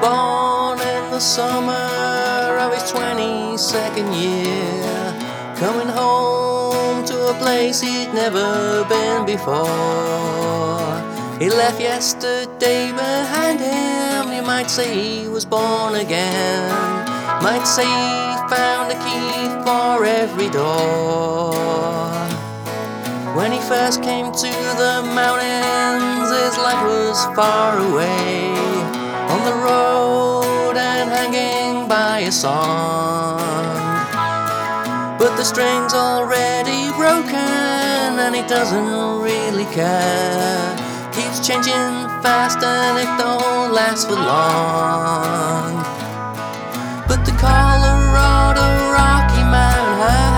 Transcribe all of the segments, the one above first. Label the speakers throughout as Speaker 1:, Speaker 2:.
Speaker 1: born in the summer of his 22nd year, coming home to a place he'd never been before. He left yesterday behind him. You might say he was born again. Might say he found a key for every door. When he first came to the mountains, his life was far away, on the road and hanging by a song. But the string's already broken and he doesn't really care. Keeps changing fast and it don't last for long. But the Colorado Rocky Mountain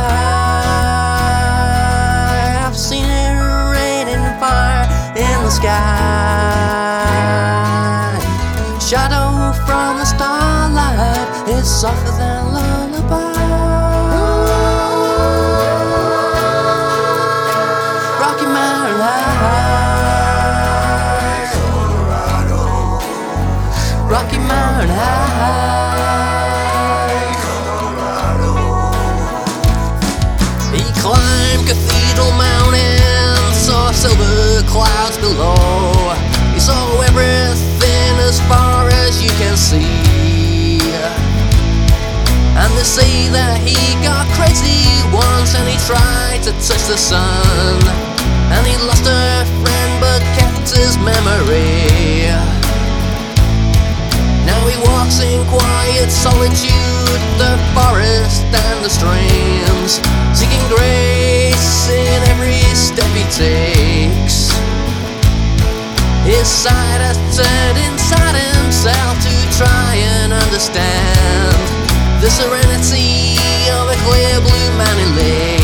Speaker 1: High, I've seen it raining fire in the sky. Shadow from the starlight is softer than lullaby. Rocky Mountain High, Colorado. Rocky Mountain High, Colorado. He climbed Cathedral Mountain, saw silver clouds below. He saw everything as far as you can see. And they say that he got crazy once and he tried to touch the sun. And he lost a friend but kept his memory. Now he walks in quiet solitude, the forest and the streams, seeking grace in every step he takes. His side has turned inside himself to try and understand the serenity of a clear blue mountain lake.